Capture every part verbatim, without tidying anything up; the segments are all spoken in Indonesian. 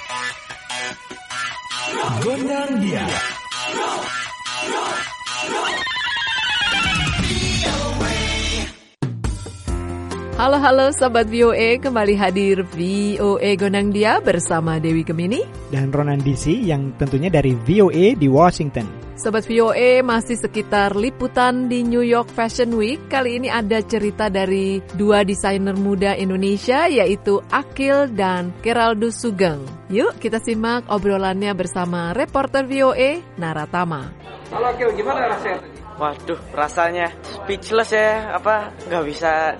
Gondang dia. Halo halo Sobat V O A, kembali hadir V O A Gondang Dia bersama Dewi Gemini dan Ronan D C yang tentunya dari V O A di Washington. Sobat V O A, masih sekitar liputan di New York Fashion Week. Kali ini ada cerita dari dua desainer muda Indonesia, yaitu Akil dan Geraldus Sugeng. Yuk kita simak obrolannya bersama reporter V O A Naratama. Halo Akil, gimana rasanya? Waduh, rasanya speechless ya, apa nggak bisa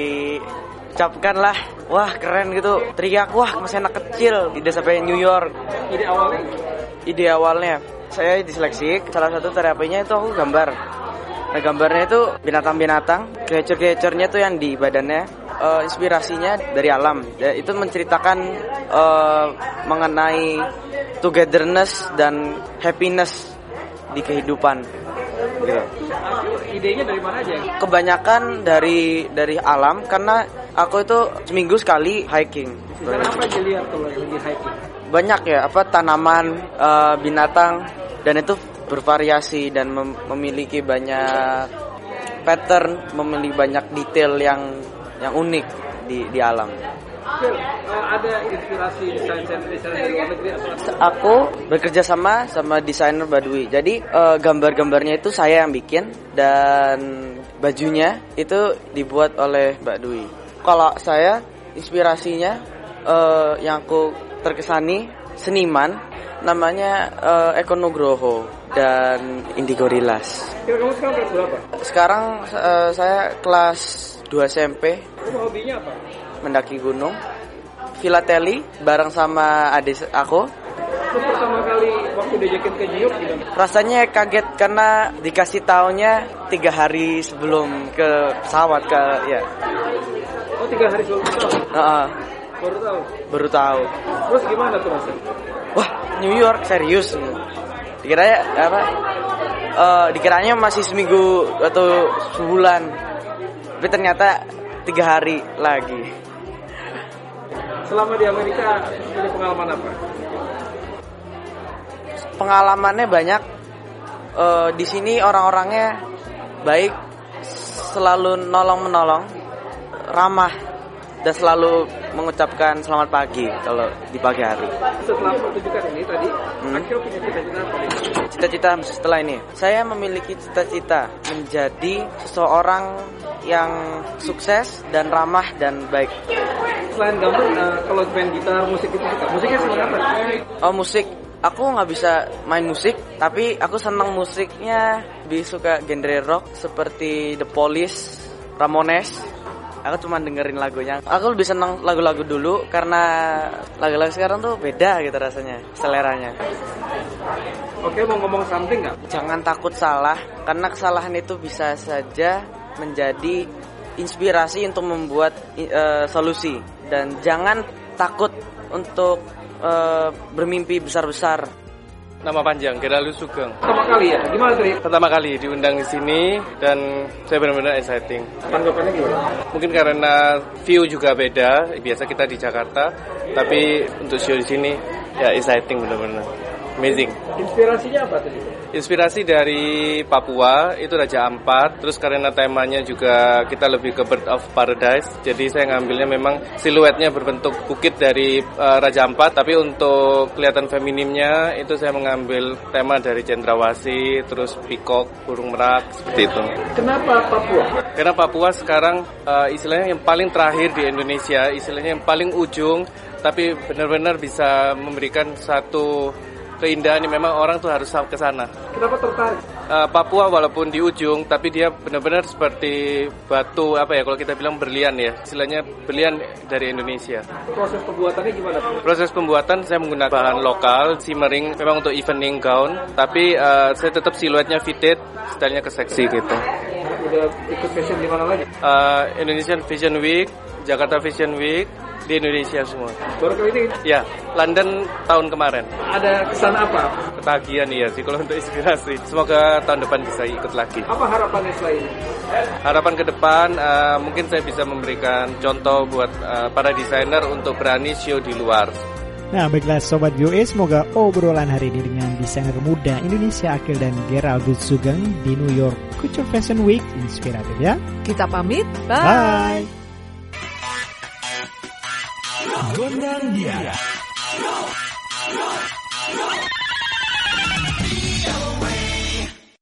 diucapkan lah. Wah keren gitu, teriak wah masih anak kecil, tidak sampai New York. Ide awalnya? Ide awalnya, saya diseleksi, salah satu terapinya itu aku gambar. Nah gambarnya itu binatang-binatang, creature-creature-nya tuh yang di badannya, uh, inspirasinya dari alam. Ya, itu menceritakan uh, mengenai togetherness dan happiness di kehidupan. Gitu. Idenya dari mana aja? Kebanyakan dari dari alam, karena aku itu seminggu sekali hiking. Dan apa aja lihat kalau lagi hiking? Banyak ya, apa tanaman, uh, binatang, dan itu bervariasi dan mem- memiliki banyak pattern, memiliki banyak detail yang yang unik di di alam. Phil, uh, ada inspirasi desain-desain dari luar negeri atau? Aku bekerja sama sama desainer Badui. Jadi uh, gambar-gambarnya itu saya yang bikin dan bajunya itu dibuat oleh Mbak Dwi. Kalau saya inspirasinya uh, yang aku terkesani seniman namanya uh, Eko Nugroho dan Indigo Rilas. Kira kamu sekarang kelas berapa? Sekarang uh, saya kelas dua S M P. Kamu hobinya apa? Mendaki gunung, filateli bareng sama adik aku. Terus pertama kali waktu diajakin ke New York gimana? Rasanya kaget karena dikasih taunya tiga hari sebelum ke pesawat ke ya. Oh tiga hari sebelum pesawat? Uh, Baru tahu? baru tahu. Terus gimana tuh rasanya? Wah New York serius. Dikiranya apa? Uh, dikiranya masih seminggu atau sebulan, tapi ternyata tiga hari lagi. Selama di Amerika punya pengalaman apa? Pengalamannya banyak. Uh, di sini orang-orangnya baik, selalu nolong-menolong, ramah, dan selalu mengucapkan selamat pagi kalau di pagi hari. Setelah pertunjukan ini tadi, hmm. Akil punya cita-cita apa nih? Cita-cita setelah ini, saya memiliki cita-cita menjadi seseorang yang sukses dan ramah dan baik. Selain gambar, uh, kalau main gitar, musik itu suka. Musiknya senang apa? Oh musik, aku nggak bisa main musik, tapi aku senang musiknya, lebih suka genre rock seperti The Police, Ramones. Aku cuma dengerin lagunya. Aku lebih senang lagu-lagu dulu karena lagu-lagu sekarang tuh beda gitu rasanya, seleranya. Oke, mau ngomong something nggak? Jangan takut salah, karena kesalahan itu bisa saja menjadi inspirasi untuk membuat uh, solusi. Dan jangan takut untuk uh, bermimpi besar-besar. Nama panjang Geraldus Sugeng. Pertama kali ya? Gimana tadi? Pertama kali diundang di sini dan saya benar-benar exciting. Tanggapannya gimana? Mungkin karena view juga beda. Biasa kita di Jakarta, tapi untuk show di sini ya exciting benar-benar. Amazing. Inspirasinya apa tadi? Inspirasi dari Papua, itu Raja Ampat. Terus karena temanya juga kita lebih ke Bird of Paradise, jadi saya ngambilnya memang siluetnya berbentuk bukit dari uh, Raja Ampat. Tapi untuk kelihatan feminimnya itu saya mengambil tema dari cendrawasih, terus peacock, burung merak, seperti itu. Kenapa Papua? Karena Papua sekarang uh, istilahnya yang paling terakhir di Indonesia, istilahnya yang paling ujung, tapi benar-benar bisa memberikan satu keindahan yang memang orang tuh harus ke sana. Kenapa tertarik? Uh, Papua walaupun di ujung, tapi dia benar-benar seperti batu apa ya kalau kita bilang berlian ya, istilahnya berlian dari Indonesia. Proses pembuatannya gimana? Proses pembuatan saya menggunakan bahan lokal, shimmering, memang untuk evening gown, tapi uh, saya tetap siluetnya fitted, stylenya ke seksi gitu. Udah ikut fashion di mana lagi? Uh, Indonesian Fashion Week, Jakarta Fashion Week, di Indonesia semua. Baru kali ini? Ya, London tahun kemarin. Ada kesan apa? Ketagihan iya sih kalau untuk inspirasi. Semoga tahun depan bisa ikut lagi. Apa harapannya selain ini? Harapan ke depan uh, mungkin saya bisa memberikan contoh buat uh, para desainer untuk berani show di luar. Nah, baiklah Sobat V O A, semoga obrolan hari ini dengan desainer muda Indonesia Akil dan Geraldus Sugeng di New York Couture Fashion Week inspiratif ya. Kita pamit, Bye. bye. Gondang dia.